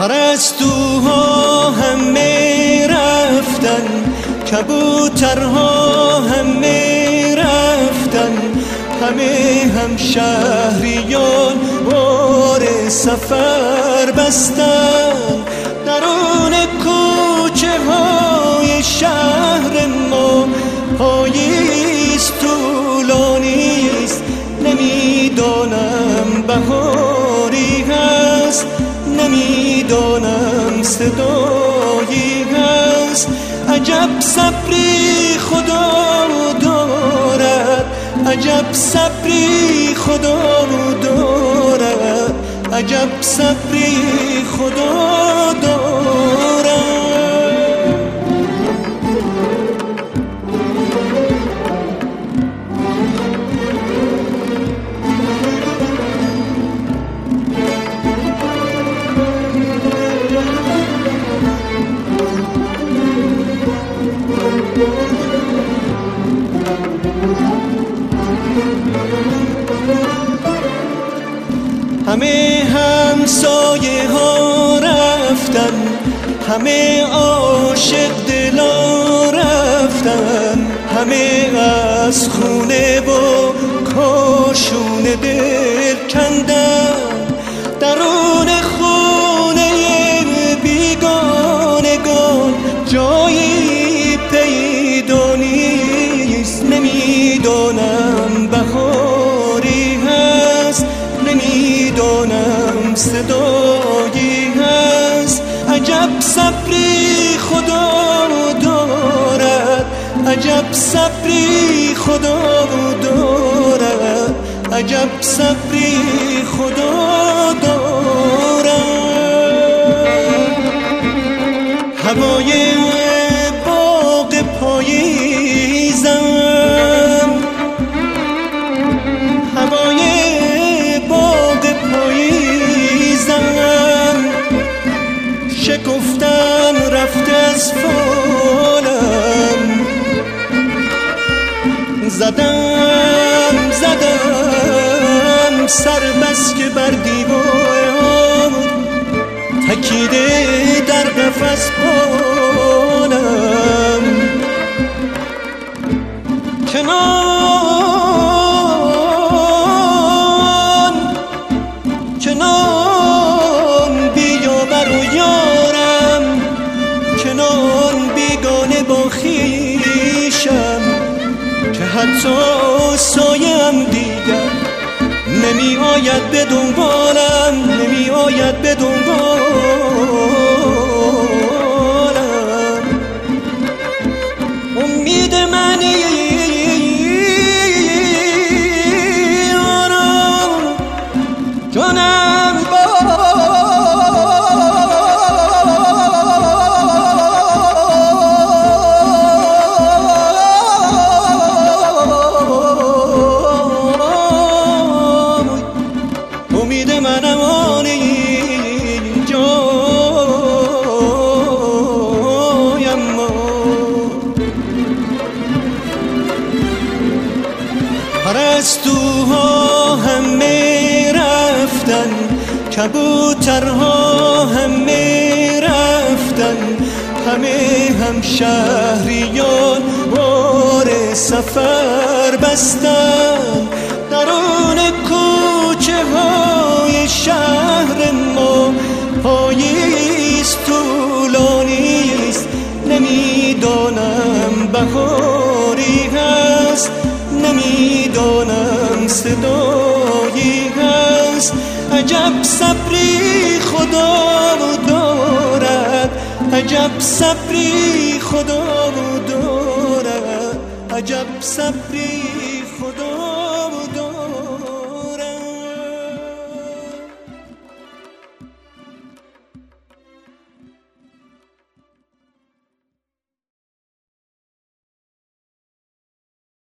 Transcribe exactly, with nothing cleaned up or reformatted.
پرستوها همه رفتن، کبوترها همه رفتن، همه هم شهریان بار سفر بستن. درون کوچه های شهر ما پاییز طولانیست، نمیدانم بهاری هست، نمیدانم صدایی هست. عجب صبری خدا دارد، عجب صبری خدا دارد، عجب صبری خدا دارد. همه همسایه ها رفتن، همه عاشق دلا رفتن، همه از خونه و کاشون دل کندن. درون خونه بیگانگان جایی پیدا نیست، نمیدانم بهاری هست، نمیدانم صدایی هست. عجب صبری خدا دارد، عجب صبری خدا دارد، عجب صبری خدا دارد. هوای باغ پاییزم، هوای باغ پاییزم، شکفتن رفت از فالم. زدم زدم سر بس که بر دیوار، تکیده در قفس پالم. کنان کنان بیا برو یارم، کنان بیگانه با خویشم، که حتی سایم دیگر نمی آید به دنبالم، نمی آید به دنبالم. امید منی آرام جانم با امید منم آنی جایم ما. پرستوها همه رفتن، کبوترها همه رفتن، همه هم شهریان بار سفر بستن. درون کوچه های شهر ما پاییز طولانیست، نمیدانم بهاری هست، نمیدانم صدایی هست. عجب صبری خدا دارد، عجب صبری خدا دارد، عجب صبری